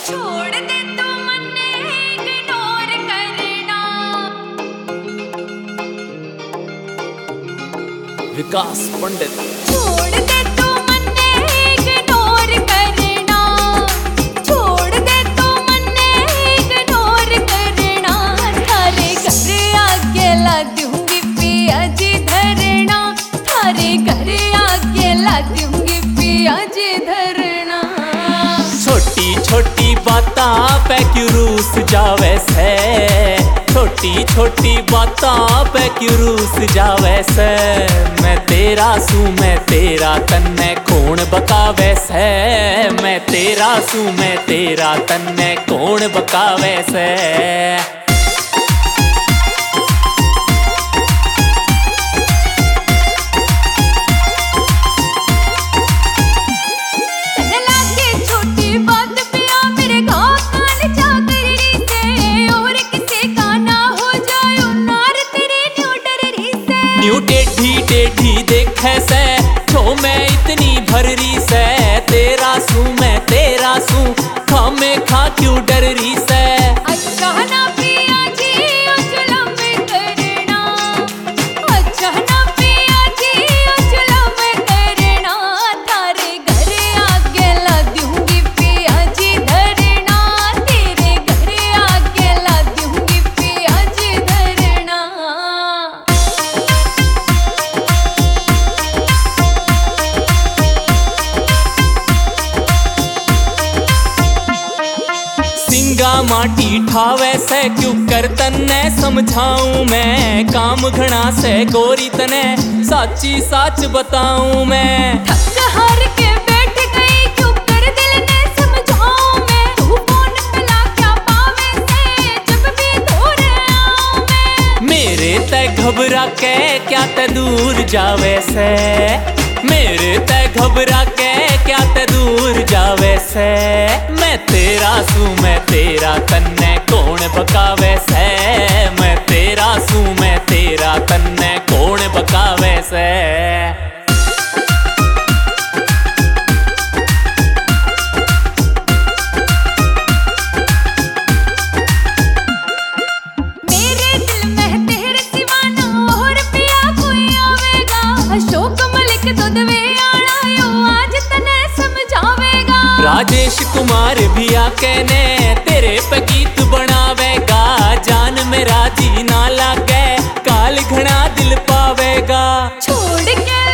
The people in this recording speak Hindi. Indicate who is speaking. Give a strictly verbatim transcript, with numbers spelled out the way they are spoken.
Speaker 1: छोड़ दे तू मन्ने इग्नोर करना।
Speaker 2: विकास पंडित।
Speaker 1: छोड़ दे तू मन्ने इग्नोर करना, छोड़ दे तू मन्ने इग्नोर करना। थारे घर आगे ला दूंगी पिया जी धरना, थारे घर आगे ला दूंगी पिया जी धरना।
Speaker 2: छोटी छोटी बातां पे क्यों रूस जावे से, छोटी छोटी बातां पे क्यों रूस जावे से। मैं तेरा सू मैं तेरा तन्ने कौन बकावे से, मैं तेरा सू मैं तेरा तन्ने कौन बकावे से। न्यू टेढ़ी टेढ़ी देखे से छो मैं इतनी भररी से। तेरा सू मैं तेरा सू खामे खा क्यों डर रही से।
Speaker 1: अच्छा ना पिया जी उजलम करना, अच्छा ना पिया जी उजलम करना। थारे घर आगे ला दूंगी पिया जी धरना, तेरे घर आगे ला दूंगी पिया जी धरना।
Speaker 2: सिंगा माटी ठावे से क्यों कर तन्ने समझाऊं मैं। काम घना से गोरी तने साची साच बताऊं मैं।
Speaker 1: थक हार के बैठ गई क्यों कर दिल ने समझाऊं मैं। तू फोन पे ला क्या पावे से जब भी दूर आऊं मैं।
Speaker 2: मेरे ते घबरा के क्या ते दूर जावे से, मेरे ते घबरा के क्या ते दूर जावे से। मैं तेरा सू मैं तेरा तन्ने कौन बकावे से, मैं तेरा सू मैं तेरा तन्ने कौन बकावे से।
Speaker 1: मेरे दिल में तेरे सिवा ना और पिया कोई आवेगा। अशोक मलिक दुधवे आना यो आज तने समझावेगा।
Speaker 2: राजेश कुमार भी आके ने तेरे पे गीत बनावेगा। जान मेरा जी ना लागे काल घना दिल पावेगा।
Speaker 1: छोड़ के